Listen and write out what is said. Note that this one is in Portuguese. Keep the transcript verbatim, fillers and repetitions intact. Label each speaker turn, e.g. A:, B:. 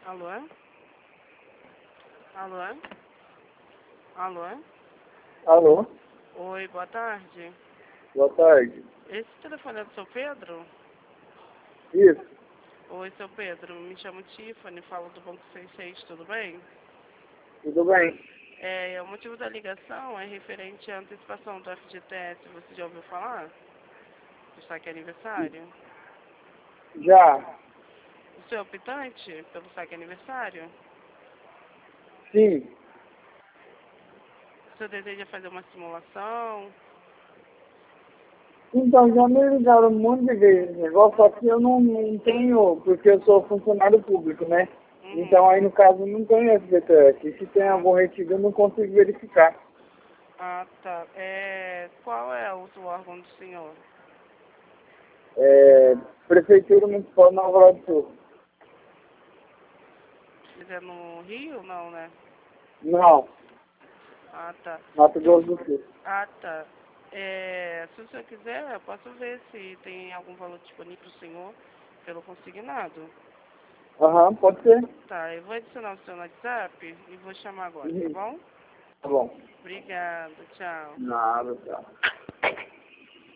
A: Alô? Alô? Alô?
B: Alô?
A: Oi, boa tarde.
B: Boa tarde.
A: Esse telefone é do seu Pedro?
B: Isso,
A: Oi, seu Pedro, me chamo Tiffany, falo do Banco sessenta e seis, tudo bem?
B: tudo bem?
A: É, o motivo da ligação é referente à antecipação do F G T S, você já ouviu falar? Do saque aniversário?
B: Já,
A: O seu é optante pelo saque aniversário?
B: sim.
A: O senhor deseja fazer uma simulação?
B: Então, já me ligaram um monte de vezes esse negócio, só que eu não, não tenho, porque eu sou funcionário público, né?
A: Uhum.
B: Então, aí no caso, não tenho F G T S. E se tem
A: Ah,
B: algum retido, eu não consigo verificar.
A: ah, tá. É, qual é o órgão do senhor?
B: É, Prefeitura Municipal de Nova Aldeia do Sul.
A: Mas é no Rio? Não, né?
B: Não,
A: Ah, tá.
B: Mato
A: Se o-
B: Grosso do Sul.
A: Ah, tá. É, se o senhor quiser, eu posso ver se tem algum valor disponível para o senhor pelo consignado.
B: Aham, pode ser?
A: Tá, eu vou adicionar o seu no WhatsApp e vou chamar agora, tá
B: Uhum.
A: bom?
B: Tá bom.
A: Obrigada, tchau.
B: Nada, tá.